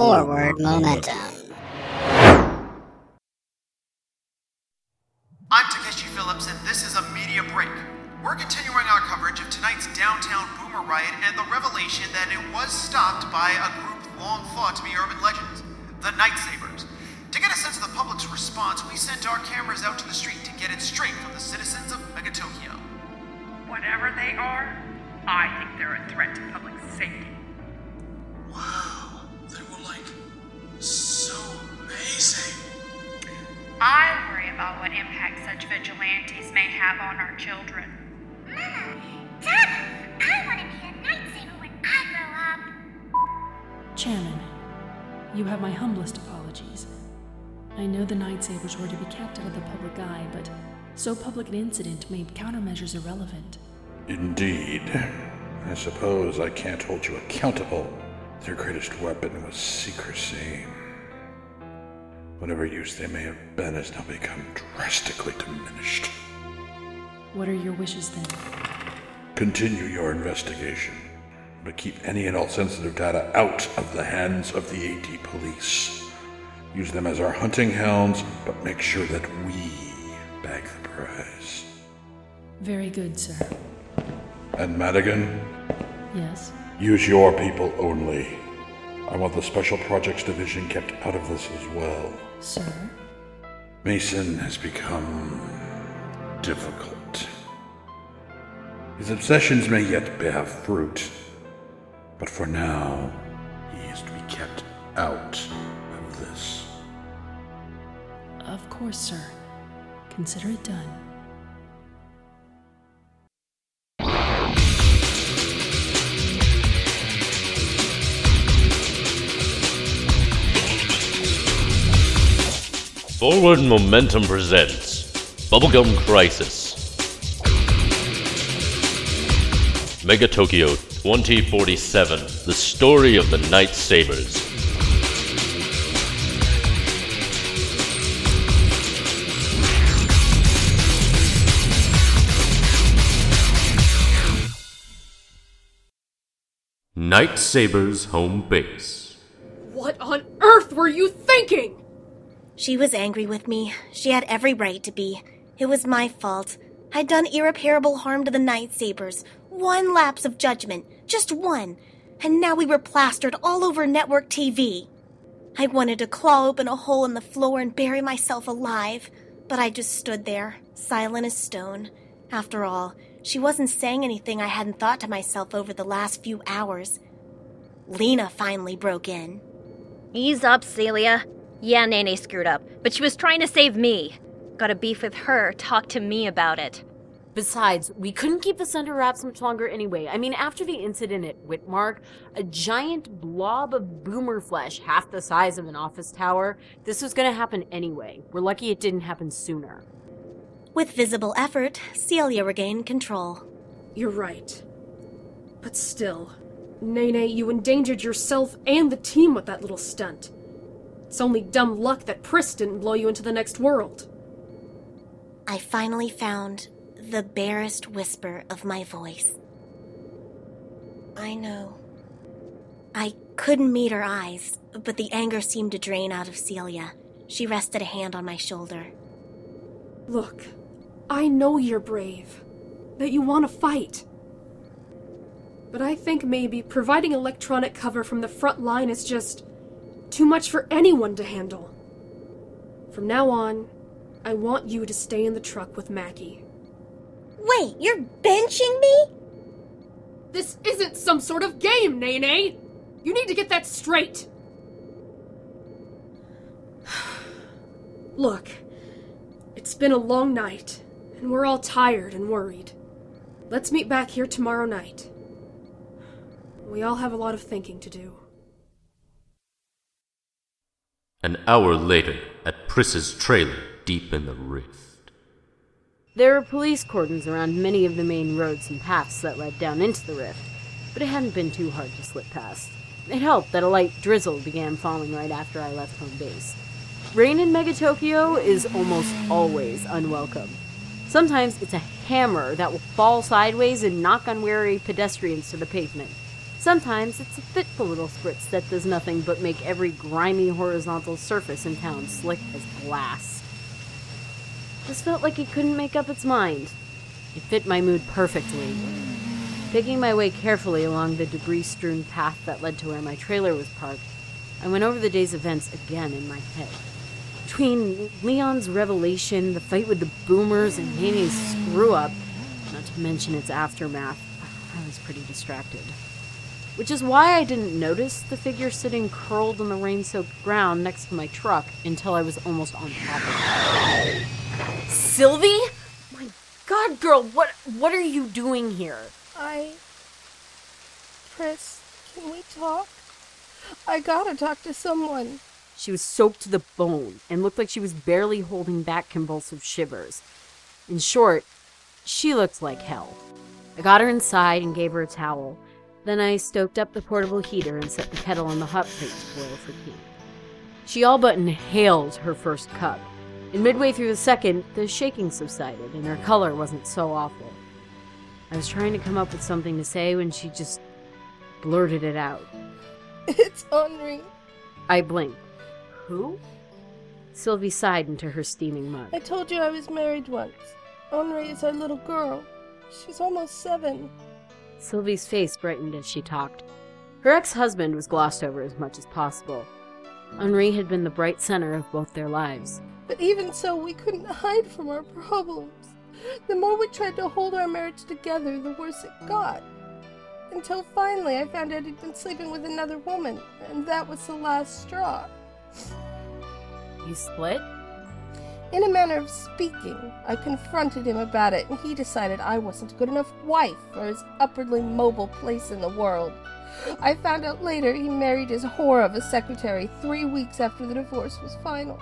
Forward Momentum. I'm Takeshi Phillips, and this is a media break. We're continuing our coverage of tonight's downtown boomer riot and the revelation that it was stopped by a group long thought to be urban legends, the Night Sabers. To get a sense of the public's response, we sent our cameras out to the street to get it straight from the citizens of Megatokyo. Whatever they are, I think they're a threat to public safety. Wow, they were so amazing. I worry about what impact such vigilantes may have on our children. Mama, Dada, I want to be a Night Saber when I grow up. Chairman, you have my humblest apologies. I know the Night Sabers were to be kept out of the public eye, but so public an incident made countermeasures irrelevant. Indeed. I suppose I can't hold you accountable. Their greatest weapon was secrecy. Whatever use they may have been has now become drastically diminished. What are your wishes then? Continue your investigation, but keep any and all sensitive data out of the hands of the AT police. Use them as our hunting hounds, but make sure that we bag the prize. Very good, sir. And Madigan? Yes? Use your people only. I want the Special Projects Division kept out of this as well. Sir? Mason has become difficult. His obsessions may yet bear fruit, but for now, he is to be kept out of this. Of course, sir. Consider it done. Forward Momentum presents Bubblegum Crisis. Megatokyo 2047, the story of the Night Sabers. Night Sabers home base. What on earth were you thinking? She was angry with me. She had every right to be. It was my fault. I'd done irreparable harm to the Night Sabers. One lapse of judgment. Just one. And now we were plastered all over network TV. I wanted to claw open a hole in the floor and bury myself alive. But I just stood there, silent as stone. After all, she wasn't saying anything I hadn't thought to myself over the last few hours. Lena finally broke in. Ease up, Celia. Yeah, Nene screwed up, but she was trying to save me. Got a beef with her, talk to me about it. Besides, we couldn't keep this under wraps much longer anyway. I mean, after the incident at Whitmark, a giant blob of boomer flesh half the size of an office tower, this was gonna happen anyway. We're lucky it didn't happen sooner. With visible effort, Celia regained control. You're right. But still, Nene, you endangered yourself and the team with that little stunt. It's only dumb luck that Pris didn't blow you into the next world. I finally found the barest whisper of my voice. I know. I couldn't meet her eyes, but the anger seemed to drain out of Celia. She rested a hand on my shoulder. Look, I know you're brave, that you want to fight. But I think maybe providing electronic cover from the front line is just too much for anyone to handle. From now on, I want you to stay in the truck with Mackie. Wait, you're benching me? This isn't some sort of game, Nene! You need to get that straight! Look, it's been a long night, and we're all tired and worried. Let's meet back here tomorrow night. We all have a lot of thinking to do. An hour later, at Pris's trailer, deep in the rift. There were police cordons around many of the main roads and paths that led down into the rift, but it hadn't been too hard to slip past. It helped that a light drizzle began falling right after I left home base. Rain in Megatokyo is almost always unwelcome. Sometimes it's a hammer that will fall sideways and knock unwary pedestrians to the pavement. Sometimes it's a fitful little spritz that does nothing but make every grimy horizontal surface in town slick as glass. This felt like it couldn't make up its mind. It fit my mood perfectly. Picking my way carefully along the debris-strewn path that led to where my trailer was parked, I went over the day's events again in my head. Between Leon's revelation, the fight with the boomers, and Nene's screw-up, not to mention its aftermath, I was pretty distracted. Which is why I didn't notice the figure sitting curled on the rain-soaked ground next to my truck until I was almost on top of it. Sylvie? My God, girl, what are you doing here? Pris, can we talk? I gotta talk to someone. She was soaked to the bone and looked like she was barely holding back convulsive shivers. In short, she looked like hell. I got her inside and gave her a towel. Then I stoked up the portable heater and set the kettle on the hot plate to boil for tea. She all but inhaled her first cup, and midway through the second, the shaking subsided and her color wasn't so awful. I was trying to come up with something to say when she just blurted it out. It's Henri. I blinked. Who? Sylvie sighed into her steaming mug. I told you I was married once. Henri is our little girl. She's almost 7. Sylvie's face brightened as she talked. Her ex-husband was glossed over as much as possible. Henri had been the bright center of both their lives. But even so, we couldn't hide from our problems. The more we tried to hold our marriage together, the worse it got. Until finally I found out he'd been sleeping with another woman, and that was the last straw. You split? In a manner of speaking, I confronted him about it, and he decided I wasn't a good enough wife for his upwardly mobile place in the world. I found out later he married his whore of a secretary 3 weeks after the divorce was final.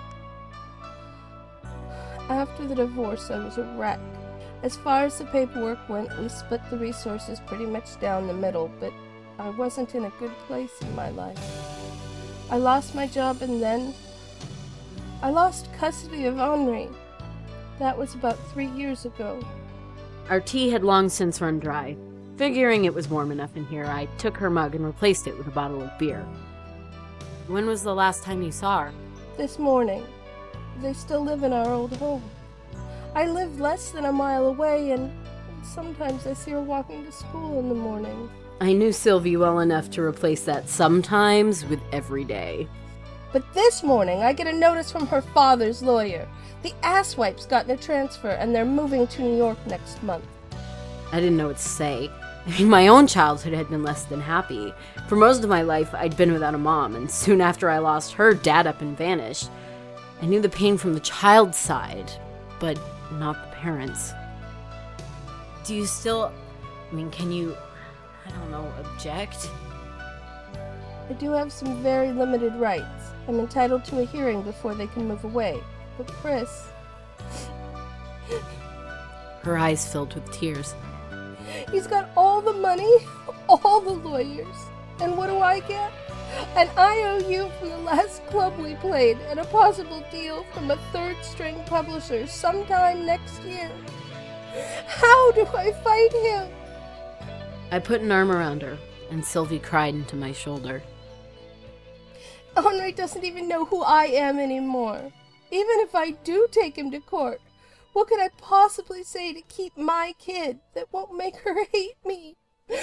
After the divorce, I was a wreck. As far as the paperwork went, we split the resources pretty much down the middle, but I wasn't in a good place in my life. I lost my job, and then I lost custody of Henri. That was about 3 years ago. Our tea had long since run dry. Figuring it was warm enough in here, I took her mug and replaced it with a bottle of beer. When was the last time you saw her? This morning. They still live in our old home. I live less than a mile away, and sometimes I see her walking to school in the morning. I knew Sylvie well enough to replace that sometimes with every day. But this morning, I get a notice from her father's lawyer. The asswipes got their transfer, and they're moving to New York next month. I didn't know what to say. I mean, my own childhood had been less than happy. For most of my life, I'd been without a mom, and soon after I lost her, Dad up and vanished. I knew the pain from the child's side, but not the parents. Do you still... can you... object? I do have some very limited rights. I'm entitled to a hearing before they can move away. But Pris... Her eyes filled with tears. He's got all the money, all the lawyers. And what do I get? An IOU from the last club we played, and a possible deal from a third-string publisher sometime next year. How do I fight him? I put an arm around her, and Sylvie cried into my shoulder. Henri doesn't even know who I am anymore. Even if I do take him to court, what could I possibly say to keep my kid that won't make her hate me?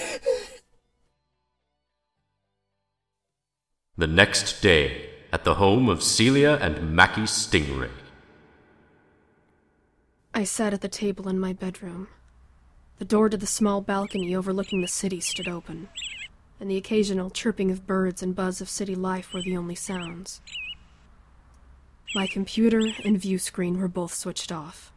The next day, at the home of Celia and Mackie Stingray. I sat at the table in my bedroom. The door to the small balcony overlooking the city stood open, and the occasional chirping of birds and buzz of city life were the only sounds. My computer and view screen were both switched off.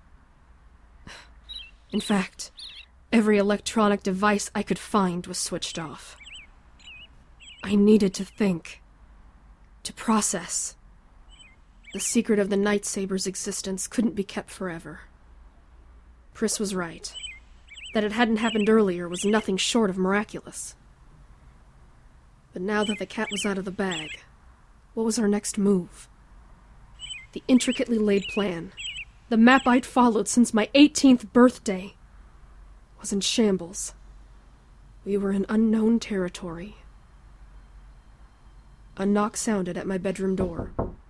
In fact, every electronic device I could find was switched off. I needed to think. To process. The secret of the Night Saber's existence couldn't be kept forever. Pris was right. That it hadn't happened earlier was nothing short of miraculous. But now that the cat was out of the bag, what was our next move? The intricately laid plan, the map I'd followed since my 18th birthday, was in shambles. We were in unknown territory. A knock sounded at my bedroom door.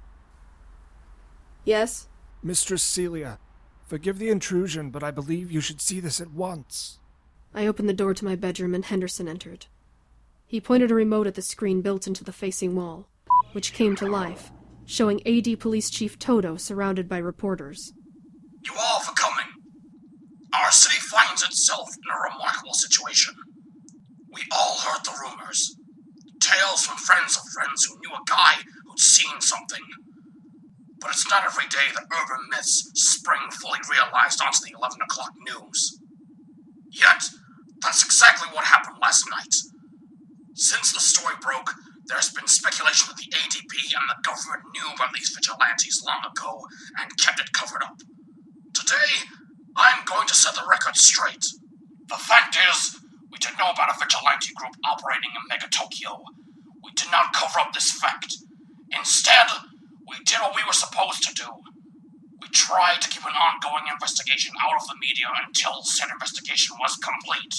Yes? Mistress Celia, forgive the intrusion, but I believe you should see this at once. I opened the door to my bedroom and Henderson entered. He pointed a remote at the screen built into the facing wall, which came to life, showing AD Police Chief Toto surrounded by reporters. You all for coming. Our city finds itself in a remarkable situation. We all heard the rumors. Tales from friends of friends who knew a guy who'd seen something. But it's not every day that urban myths spring fully realized onto the 11 o'clock news. Yet, that's exactly what happened last night. Since the story broke, there's been speculation that the ADP and the government knew about these vigilantes long ago and kept it covered up. Today, I'm going to set the record straight. The fact is, we did know about a vigilante group operating in Mega Tokyo. We did not cover up this fact. Instead, we did what we were supposed to do. We tried to keep an ongoing investigation out of the media until said investigation was complete.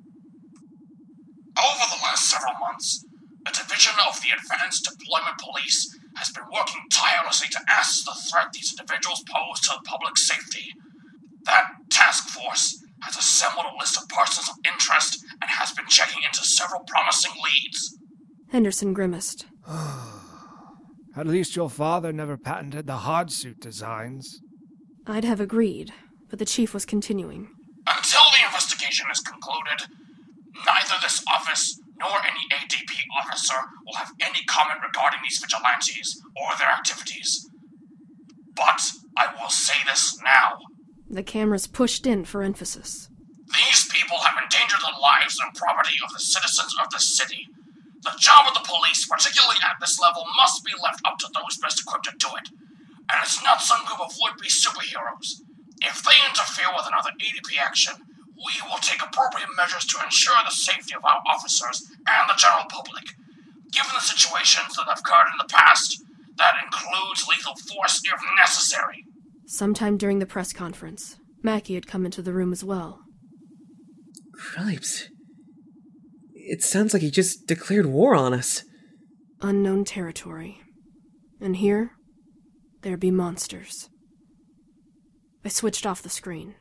Over the last several months, a division of the Advanced Deployment Police has been working tirelessly to assess the threat these individuals pose to public safety. That task force has assembled a list of persons of interest and has been checking into several promising leads. Henderson grimaced. At least your father never patented the hard suit designs. I'd have agreed, but the chief was continuing. Until the investigation is concluded, neither this office nor any ADP officer will have any comment regarding these vigilantes or their activities. But I will say this now. The cameras pushed in for emphasis. These people have endangered the lives and property of the citizens of the city. The job of the police, particularly at this level, must be left up to those best equipped to do it. And it's not some group of would-be superheroes. If they interfere with another ADP action, we will take appropriate measures to ensure the safety of our officers and the general public. Given the situations that have occurred in the past, that includes lethal force if necessary. Sometime during the press conference, Mackie had come into the room as well. Cripes. It sounds like he just declared war on us. Unknown territory. And here, there be monsters. I switched off the screen.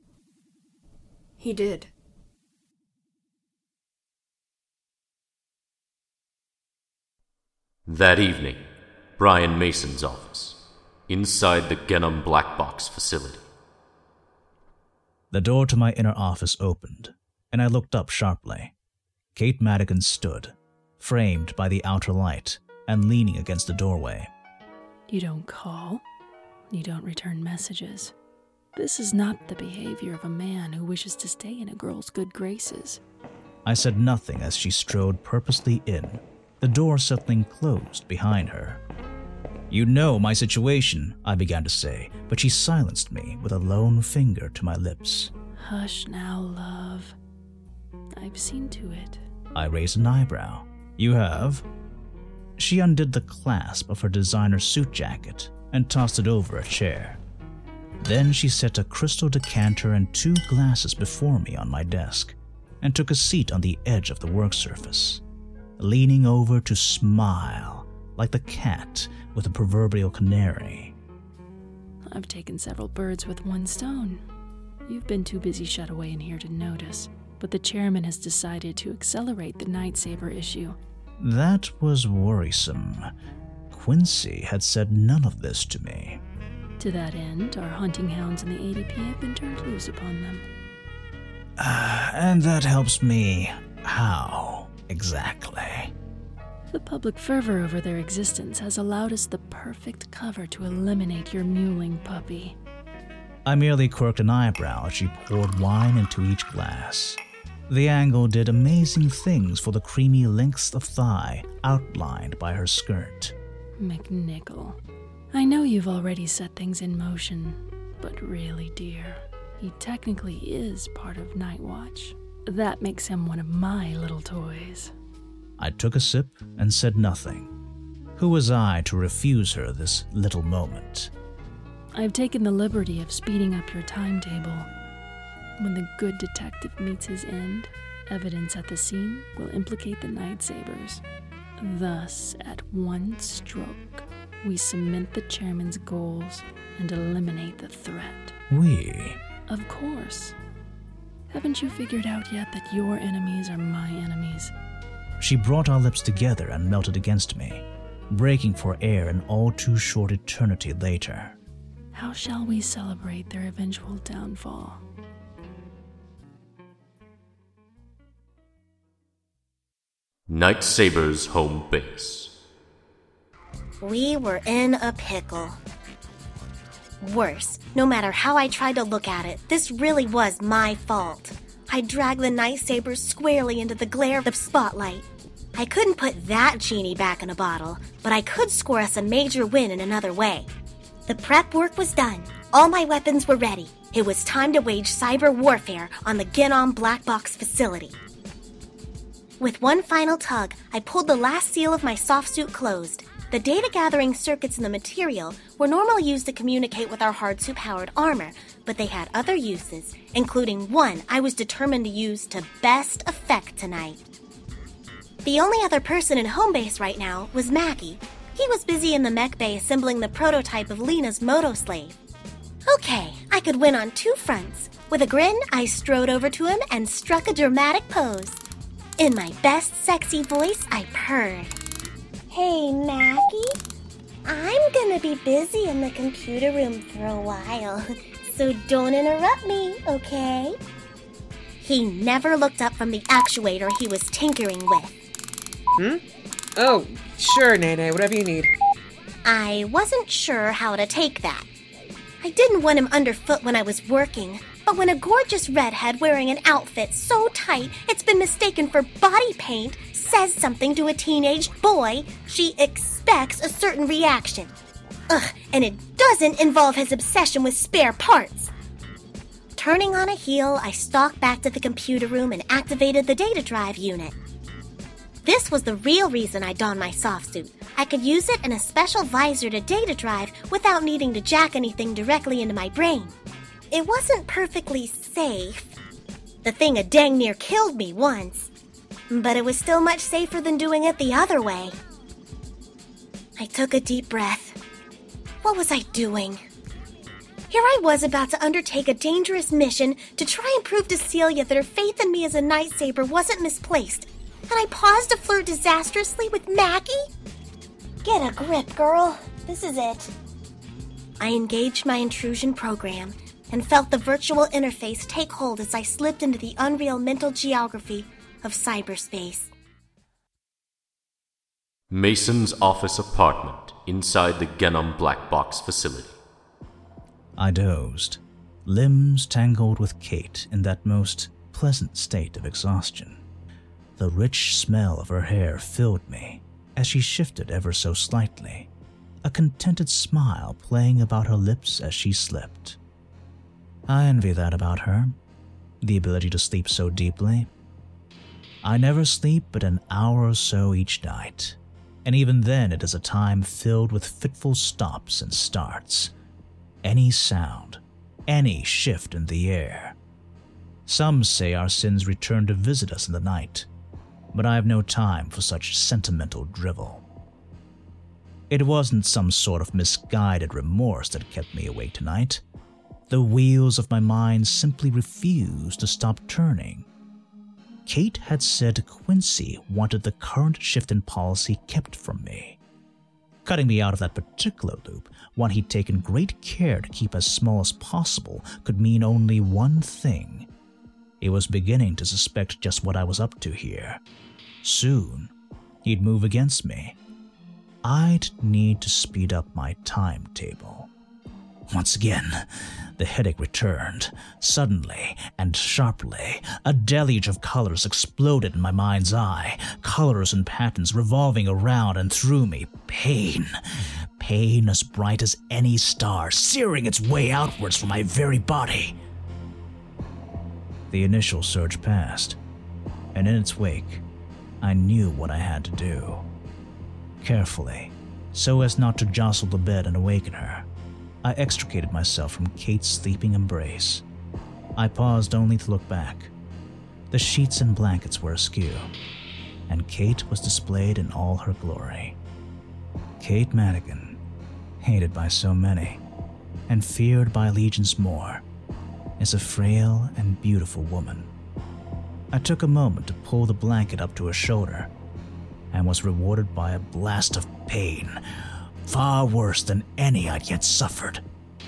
He did. That evening, Brian Mason's office, inside the Genom Black Box facility. The door to my inner office opened, and I looked up sharply. Kate Madigan stood, framed by the outer light and leaning against the doorway. You don't call. You don't return messages. This is not the behavior of a man who wishes to stay in a girl's good graces. I said nothing as she strode purposely in, the door settling closed behind her. You know my situation, I began to say, but she silenced me with a lone finger to my lips. Hush now, love. I've seen to it. I raised an eyebrow. You have? She undid the clasp of her designer suit jacket and tossed it over a chair. Then she set a crystal decanter and 2 glasses before me on my desk and took a seat on the edge of the work surface, leaning over to smile like the cat with the proverbial canary. I've taken several birds with one stone. You've been too busy shut away in here to notice, but the chairman has decided to accelerate the Night Saber issue. That was worrisome. Quincy had said none of this to me. To that end, our hunting hounds in the ADP have been turned loose upon them. And that helps me. How, exactly? The public fervor over their existence has allowed us the perfect cover to eliminate your mewling puppy. I merely quirked an eyebrow as she poured wine into each glass. The angle did amazing things for the creamy lengths of thigh outlined by her skirt. McNichol, I know you've already set things in motion, but really, dear, he technically is part of Night Watch. That makes him one of my little toys. I took a sip and said nothing. Who was I to refuse her this little moment? I've taken the liberty of speeding up your timetable. When the good detective meets his end, Evidence at the scene will implicate the Night Sabers. Thus, at one stroke, we cement the chairman's goals and eliminate the threat. We? Of course. Haven't you figured out yet that your enemies are my enemies? She brought our lips together and melted against me, breaking for air an all too short eternity later. How shall we celebrate their eventual downfall? Night Sabers home base. We were in a pickle. Worse, no matter how I tried to look at it, this really was my fault. I dragged the Night Sabers squarely into the glare of the spotlight. I couldn't put that genie back in a bottle, but I could score us a major win in another way. The prep work was done. All my weapons were ready. It was time to wage cyber warfare on the Genom Black Box facility. With one final tug, I pulled the last seal of my soft suit closed. The data-gathering circuits in the material were normally used to communicate with our hard-suit-powered armor, but they had other uses, including one I was determined to use to best effect tonight. The only other person in home base right now was Mackie. He was busy in the mech bay assembling the prototype of Lena's Motoslave. Okay, I could win on two fronts. With a grin, I strode over to him and struck a dramatic pose. In my best sexy voice, I purred. Hey, Mackie. I'm gonna be busy in the computer room for a while, so don't interrupt me, okay? He never looked up from the actuator he was tinkering with. Oh, sure, Nene, whatever you need. I wasn't sure how to take that. I didn't want him underfoot when I was working, but when a gorgeous redhead wearing an outfit so tight it's been mistaken for body paint says something to a teenage boy, she expects a certain reaction. And it doesn't involve his obsession with spare parts. Turning on a heel, I stalked back to the computer room and activated the data drive unit. This was the real reason I donned my soft suit. I could use it in a special visor to data drive without needing to jack anything directly into my brain. It wasn't perfectly safe. The thing had dang near killed me once. But it was still much safer than doing it the other way. I took a deep breath. What was I doing? Here I was about to undertake a dangerous mission to try and prove to Celia that her faith in me as a Night Saber wasn't misplaced. And I paused to flirt disastrously with Mackie? Get a grip, girl. This is it. I engaged my intrusion program and felt the virtual interface take hold as I slipped into the unreal mental geography of cyberspace. Mason's office apartment inside the Genom Black Box facility. I dozed, limbs tangled with Kate in that most pleasant state of exhaustion. The rich smell of her hair filled me as she shifted ever so slightly, a contented smile playing about her lips as she slept. I envy that about her, the ability to sleep so deeply. I never sleep but an hour or so each night, and even then it is a time filled with fitful stops and starts. Any sound, any shift in the air. Some say our sins return to visit us in the night, but I have no time for such sentimental drivel. It wasn't some sort of misguided remorse that kept me awake tonight. The wheels of my mind simply refused to stop turning. Kate had said Quincy wanted the current shift in policy kept from me. Cutting me out of that particular loop, one he'd taken great care to keep as small as possible, could mean only one thing. He was beginning to suspect just what I was up to here. Soon, he'd move against me. I'd need to speed up my timetable. Once again, the headache returned. Suddenly and sharply, a deluge of colors exploded in my mind's eye, colors and patterns revolving around and through me. Pain. Pain as bright as any star, searing its way outwards from my very body. The initial surge passed, and in its wake, I knew what I had to do. Carefully, so as not to jostle the bed and awaken her, I extricated myself from Kate's sleeping embrace. I paused only to look back. The sheets and blankets were askew, and Kate was displayed in all her glory. Kate Madigan, hated by so many, and feared by legions more, is a frail and beautiful woman. I took a moment to pull the blanket up to her shoulder, and was rewarded by a blast of pain, far worse than any I'd yet suffered.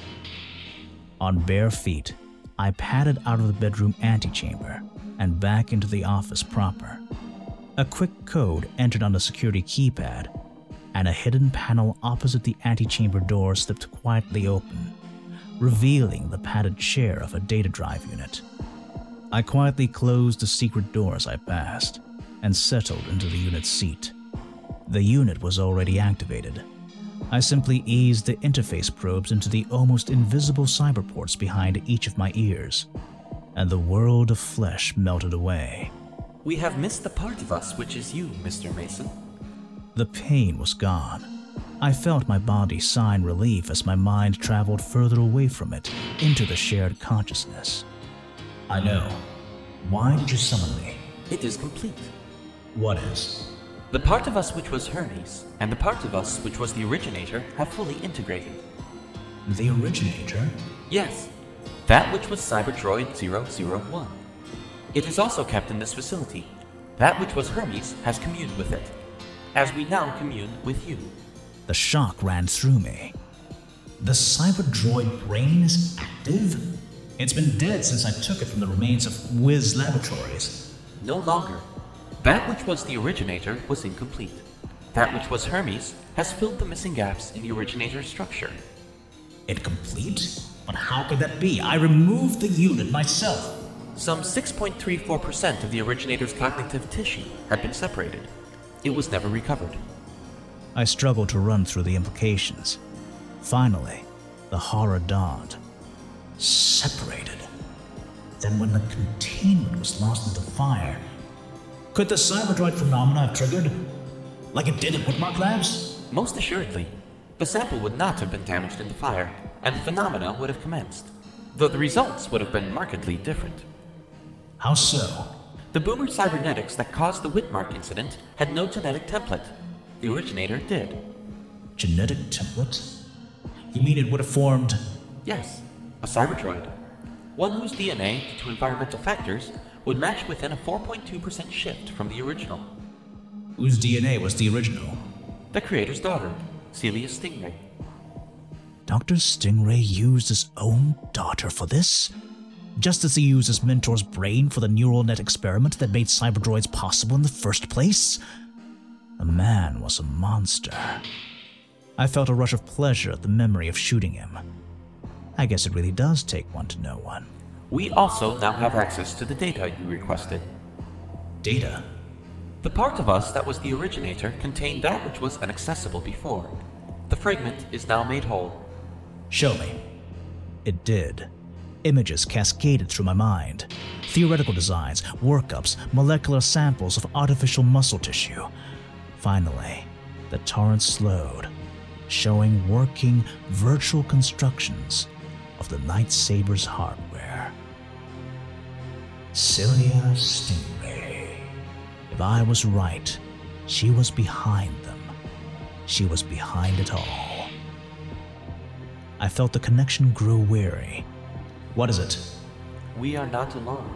On bare feet, I padded out of the bedroom antechamber and back into the office proper. A quick code entered on the security keypad, and a hidden panel opposite the antechamber door slipped quietly open, revealing the padded chair of a data drive unit. I quietly closed the secret door as I passed, and settled into the unit's seat. The unit was already activated. I simply eased the interface probes into the almost invisible cyberports behind each of my ears, and the world of flesh melted away. We have missed the part of us which is you, Mr. Mason. The pain was gone. I felt my body sigh in relief as my mind traveled further away from it, into the shared consciousness. I know. Why did you summon me? It is complete. What is? The part of us which was Hermes, and the part of us which was the Originator, have fully integrated. The Originator? Yes. That which was Cyberdroid 001. It is also kept in this facility. That which was Hermes has communed with it, as we now commune with you. The shock ran through me. The Cyberdroid brain is active? It's been dead since I took it from the remains of Wiz Laboratories. No longer. That which was the Originator was incomplete. That which was Hermes has filled the missing gaps in the Originator's structure. Incomplete? But how could that be? I removed the unit myself. Some 6.34% of the Originator's cognitive tissue had been separated. It was never recovered. I struggled to run through the implications. Finally, the horror dawned. Separated? Then when the containment was lost in the fire, could the Cyberdroid phenomena have triggered? Like it did at Woodmark Labs? Most assuredly. The sample would not have been damaged in the fire, and the phenomena would have commenced, though the results would have been markedly different. How so? The boomer cybernetics that caused the Whitmark incident had no genetic template. The Originator did. Genetic template? You mean it would have formed... Yes, a Cyberdroid. One whose DNA, due to environmental factors, would match within a 4.2% shift from the original. Whose DNA was the original? The creator's daughter, Celia Stingray. Dr. Stingray used his own daughter for this? Just as he used his mentor's brain for the neural net experiment that made cyberdroids possible in the first place? The man was a monster. I felt a rush of pleasure at the memory of shooting him. I guess it really does take one to know one. We also now have access to the data you requested. Data? The part of us that was the Originator contained that which was inaccessible before. The fragment is now made whole. Show me. It did. Images cascaded through my mind. Theoretical designs, workups, molecular samples of artificial muscle tissue. Finally, the torrent slowed, showing working virtual constructions of the Night Saber's hardware. Celia Stingray. If I was right, she was behind them. She was behind it all. I felt the connection grew weary. What is it? We are not alone.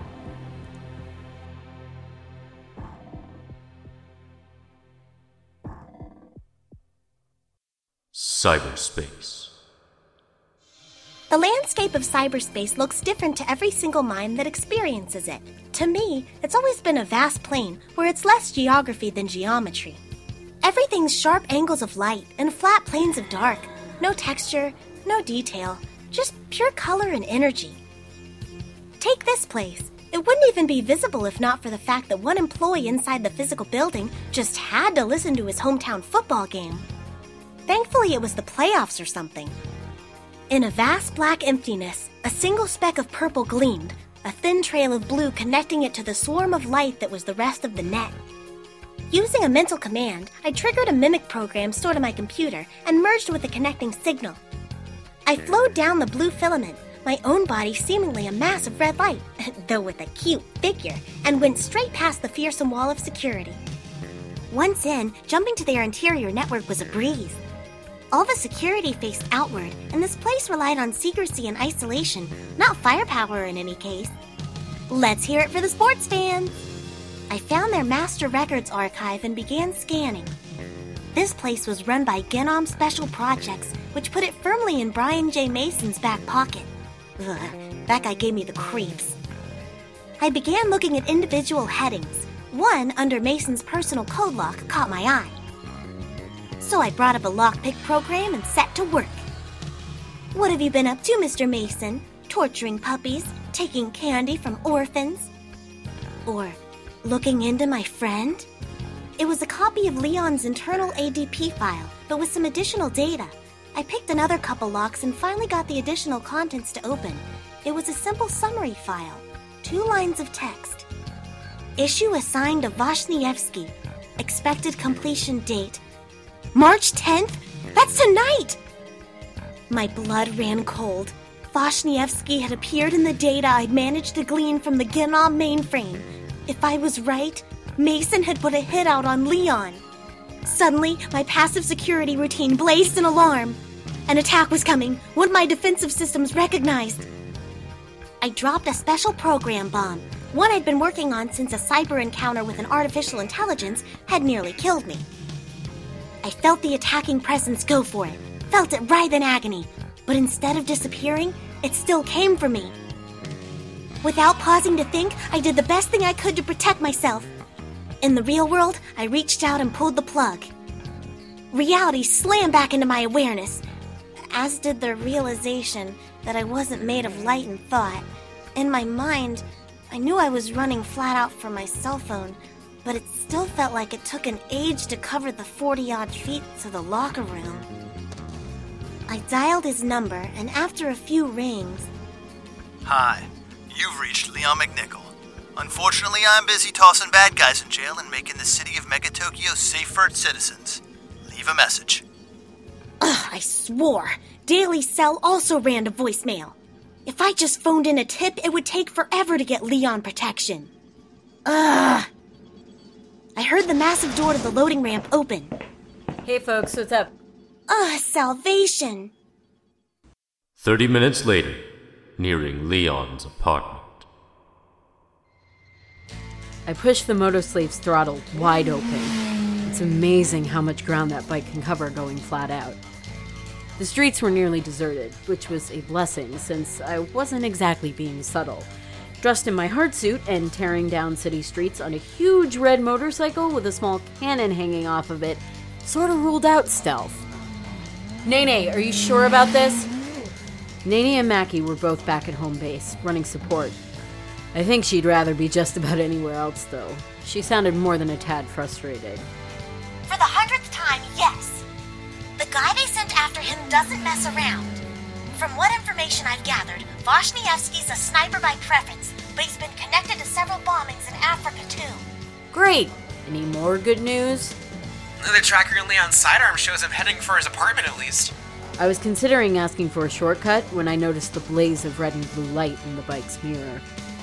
Cyberspace. The landscape of cyberspace looks different to every single mind that experiences it. To me, it's always been a vast plane where it's less geography than geometry. Everything's sharp angles of light and flat planes of dark. No texture, no detail, just pure color and energy. Take this place. It wouldn't even be visible if not for the fact that one employee inside the physical building just had to listen to his hometown football game. Thankfully, it was the playoffs or something. In a vast black emptiness, a single speck of purple gleamed, a thin trail of blue connecting it to the swarm of light that was the rest of the net. Using a mental command, I triggered a mimic program stored on my computer and merged with the connecting signal. I flowed down the blue filament, my own body seemingly a massive red light, though with a cute figure, and went straight past the fearsome wall of security. Once in, jumping to their interior network was a breeze. All the security faced outward, and this place relied on secrecy and isolation, not firepower in any case. Let's hear it for the sports fans! I found their master records archive and began scanning. This place was run by Genom Special Projects, which put it firmly in Brian J. Mason's back pocket. Ugh, that guy gave me the creeps. I began looking at individual headings. One under Mason's personal code lock caught my eye. So I brought up a lockpick program and set to work. What have you been up to, Mr. Mason? Torturing puppies? Taking candy from orphans? Or looking into my friend? It was a copy of Leon's internal ADP file, but with some additional data. I picked another couple locks and finally got the additional contents to open. It was a simple summary file, 2 lines of text. Issue assigned to Vashnievsky. Expected completion date March 10th? That's tonight! My blood ran cold. Vashnievsky had appeared in the data I'd managed to glean from the Genom mainframe. If I was right, Mason had put a hit out on Leon. Suddenly, my passive security routine blazed an alarm. An attack was coming, one my defensive systems recognized. I dropped a special program bomb, one I'd been working on since a cyber encounter with an artificial intelligence had nearly killed me. I felt the attacking presence go for it, felt it writhe in agony, but instead of disappearing, it still came for me. Without pausing to think, I did the best thing I could to protect myself. In the real world, I reached out and pulled the plug. Reality slammed back into my awareness, as did the realization that I wasn't made of light and thought. In my mind, I knew I was running flat out for my cell phone, but it still felt like it took an age to cover the 40-odd feet to the locker room. I dialed his number, and after a few rings... Hi, you've reached Leon McNichol. Unfortunately, I'm busy tossing bad guys in jail and making the city of Megatokyo safe for its citizens. Leave a message. Ugh, I swore. Daily Cell also ran to voicemail. If I just phoned in a tip, it would take forever to get Leon protection. Ugh. I heard the massive door to the loading ramp open. Hey folks, what's up? Salvation. 30 minutes later, nearing Leon's apartment. I pushed the Motoslave's throttle wide open. It's amazing how much ground that bike can cover going flat out. The streets were nearly deserted, which was a blessing since I wasn't exactly being subtle. Dressed in my hard suit and tearing down city streets on a huge red motorcycle with a small cannon hanging off of it sort of ruled out stealth. Nene, are you sure about this? Nene and Mackie were both back at home base, running support. I think she'd rather be just about anywhere else, though. She sounded more than a tad frustrated. For the 100th time, yes. The guy they sent after him doesn't mess around. From what information I've gathered, Vashnievsky's a sniper by preference, but he's been connected to several bombings in Africa, too. Great! Any more good news? The tracker in Leon's sidearm shows him heading for his apartment, at least. I was considering asking for a shortcut when I noticed the blaze of red and blue light in the bike's mirror.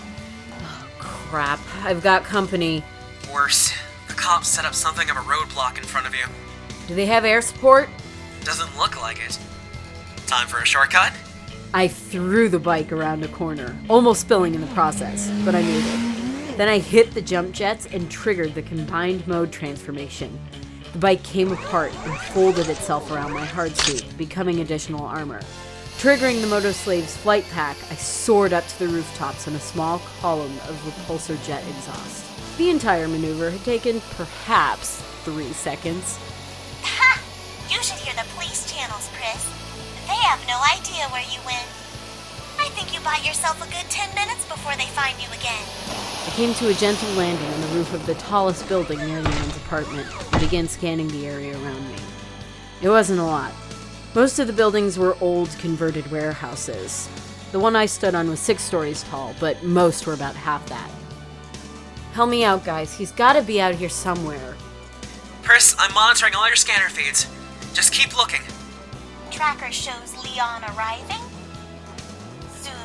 Oh, crap. I've got company. Worse. The cops set up something of a roadblock in front of you. Do they have air support? Doesn't look like it. Time for a shortcut? I threw the bike around a corner, almost spilling in the process, but I made it. Then I hit the jump jets and triggered the combined mode transformation. The bike came apart and folded itself around my hardsuit, becoming additional armor. Triggering the Motoslave's flight pack, I soared up to the rooftops on a small column of repulsor jet exhaust. The entire maneuver had taken perhaps 3 seconds. Ha! You should hear the police channels, Chris. They have no idea where you went. I think you bought yourself a good 10 minutes before they find you again. I came to a gentle landing on the roof of the tallest building near Leon's apartment and began scanning the area around me. It wasn't a lot. Most of the buildings were old, converted warehouses. The one I stood on was 6 stories tall, but most were about half that. Help me out, guys. He's got to be out here somewhere. Chris, I'm monitoring all your scanner feeds. Just keep looking. Tracker shows Leon arriving. Soon.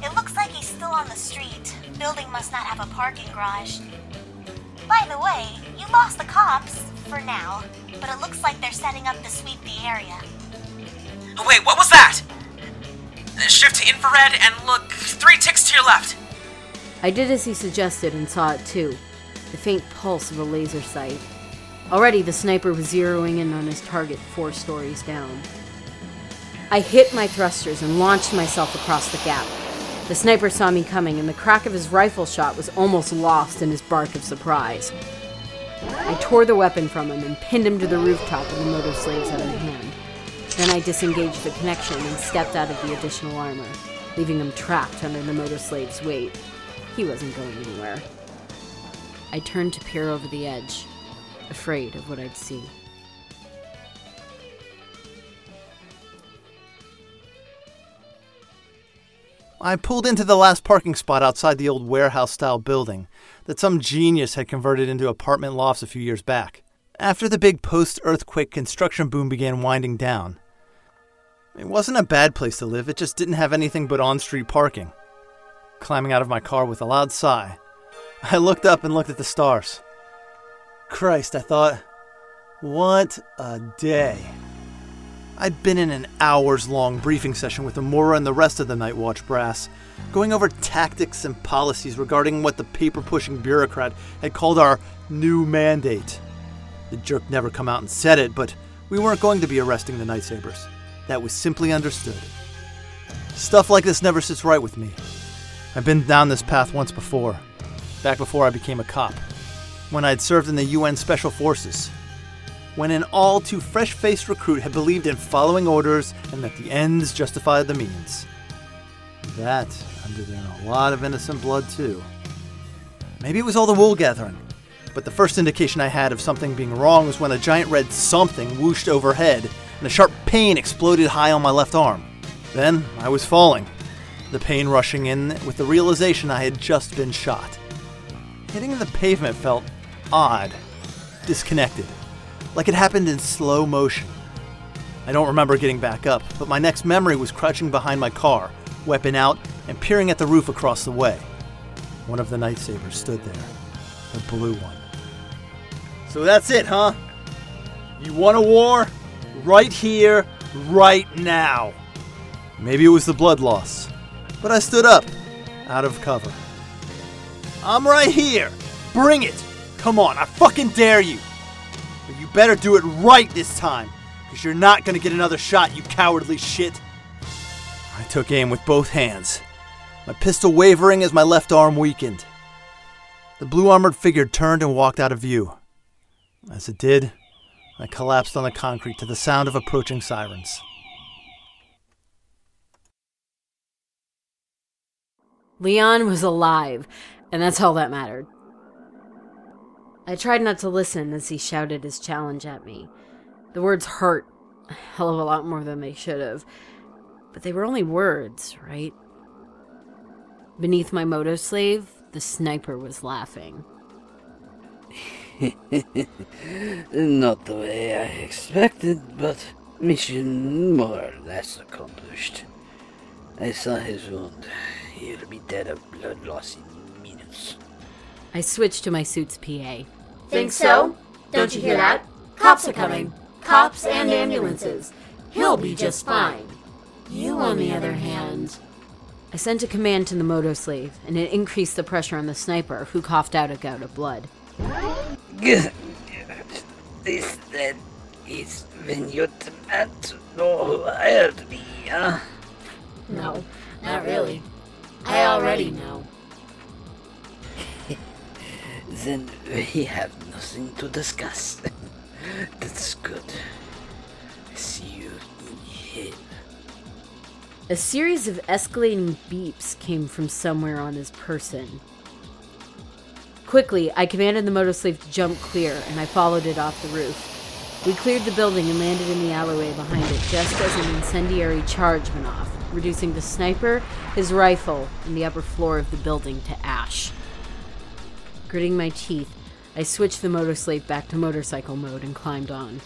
It looks like he's still on the street. Building must not have a parking garage. By the way, you lost the cops, for now, but it looks like they're setting up to sweep the area. Oh, wait, what was that? Shift to infrared and look 3 ticks to your left. I did as he suggested and saw it too, the faint pulse of a laser sight. Already the sniper was zeroing in on his target 4 stories down. I hit my thrusters and launched myself across the gap. The sniper saw me coming, and the crack of his rifle shot was almost lost in his bark of surprise. I tore the weapon from him and pinned him to the rooftop with the motor slave's other hand. Then I disengaged the connection and stepped out of the additional armor, leaving him trapped under the motor slave's weight. He wasn't going anywhere. I turned to peer over the edge, afraid of what I'd see. I pulled into the last parking spot outside the old warehouse-style building that some genius had converted into apartment lofts a few years back, after the big post-earthquake construction boom began winding down. It wasn't a bad place to live, it just didn't have anything but on-street parking. Climbing out of my car with a loud sigh, I looked up and looked at the stars. Christ, I thought, what a day. I'd been in an hours-long briefing session with Amora and the rest of the Night Watch brass, going over tactics and policies regarding what the paper-pushing bureaucrat had called our new mandate. The jerk never come out and said it, but we weren't going to be arresting the Night Sabers. That was simply understood. Stuff like this never sits right with me. I've been down this path once before, back before I became a cop, when I'd served in the UN Special Forces. When an all-too fresh-faced recruit had believed in following orders and that the ends justified the means. That ended in a lot of innocent blood, too. Maybe it was all the wool gathering, but the first indication I had of something being wrong was when a giant red something whooshed overhead and a sharp pain exploded high on my left arm. Then I was falling, the pain rushing in with the realization I had just been shot. Hitting the pavement felt odd, disconnected. Like it happened in slow motion. I don't remember getting back up, but my next memory was crouching behind my car, weapon out, and peering at the roof across the way. One of the Night Sabers stood there, the blue one. So that's it, huh? You want a war? Right here, right now. Maybe it was the blood loss, but I stood up, out of cover. I'm right here. Bring it. Come on, I fucking dare you. But you better do it right this time, because you're not going to get another shot, you cowardly shit. I took aim with both hands, my pistol wavering as my left arm weakened. The blue-armored figure turned and walked out of view. As it did, I collapsed on the concrete to the sound of approaching sirens. Leon was alive, and that's all that mattered. I tried not to listen as he shouted his challenge at me. The words hurt a hell of a lot more than they should have. But they were only words, right? Beneath my motoslave, the sniper was laughing. Not the way I expected, but mission more or less accomplished. I saw his wound. He'll be dead of blood loss in minutes. I switched to my suit's PA. Think so? Don't you hear that? Cops are coming. Cops and ambulances. He'll be just fine. You, on the other hand... I sent a command to the motoslave, and it increased the pressure on the sniper, who coughed out a gout of blood. This then is when you demand to know who hired me, huh? No, not really. I already know. Then we have nothing to discuss. That's good. See you in hell. A series of escalating beeps came from somewhere on his person. Quickly, I commanded the motoslave to jump clear, and I followed it off the roof. We cleared the building and landed in the alleyway behind it just as an incendiary charge went off, reducing the sniper, his rifle, and the upper floor of the building to ash. Gritting my teeth, I switched the motoslave back to motorcycle mode and climbed on.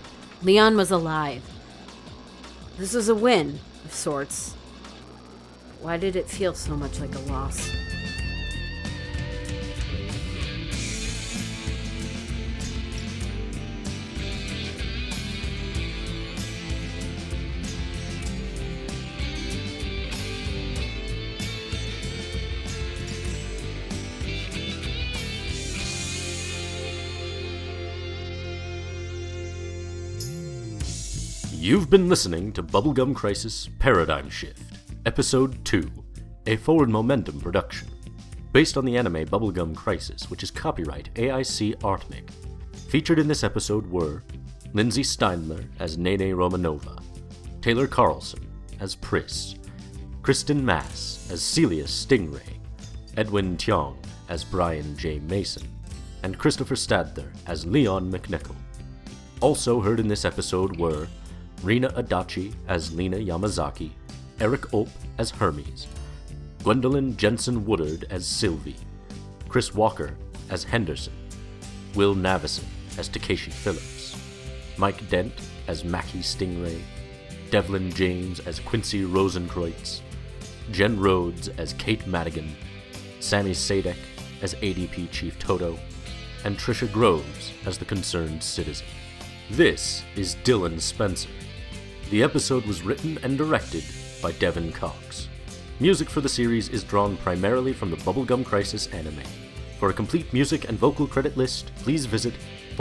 Leon was alive. This was a win, of sorts. Why did it feel so much like a loss? You've been listening to Bubblegum Crisis Paradigm Shift, Episode 2, a Forward Momentum production, based on the anime Bubblegum Crisis, which is copyright AIC Artmic. Featured in this episode were Lindsay Steindler as Nene Romanova, Taylor Carlson as Pris, Kristen Mass as Celia Stingray, Edwin Tiong as Brian J. Mason, and Christopher Stadler as Leon McNichol. Also heard in this episode were Rina Adachi as Lena Yamazaki, Eric Ulp as Hermes, Gwendolyn Jensen Woodard as Sylvie, Chris Walker as Henderson, Will Navison as Takeshi Phillips, Mike Dent as Mackie Stingray, Devlin James as Quincy Rosenkreutz, Jen Rhodes as Kate Madigan, Sammy Sadek as ADP Chief Toto, and Trisha Groves as the Concerned Citizen. This is Dylan Spencer. The episode was written and directed by Devin Cox. Music for the series is drawn primarily from the Bubblegum Crisis anime. For a complete music and vocal credit list, please visit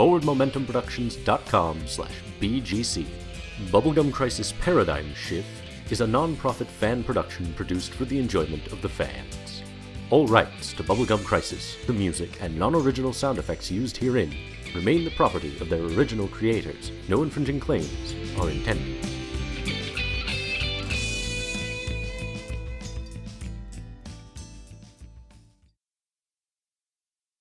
forwardmomentumproductions.com/BGC. Bubblegum Crisis Paradigm Shift is a non-profit fan production produced for the enjoyment of the fans. All rights to Bubblegum Crisis, the music, and non-original sound effects used herein remain the property of their original creators. No infringing claims are intended.